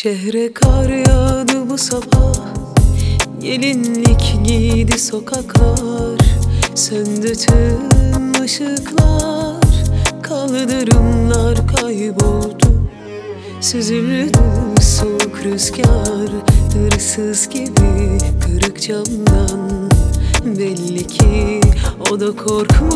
Şehre kar yağdı bu sabah, gelinlik giydi sokaklar. Söndü tüm ışıklar, kaldırımlar kayboldu. Süzüldü soğuk rüzgar, hırsız gibi kırık camdan. Belli ki o da korkmuş.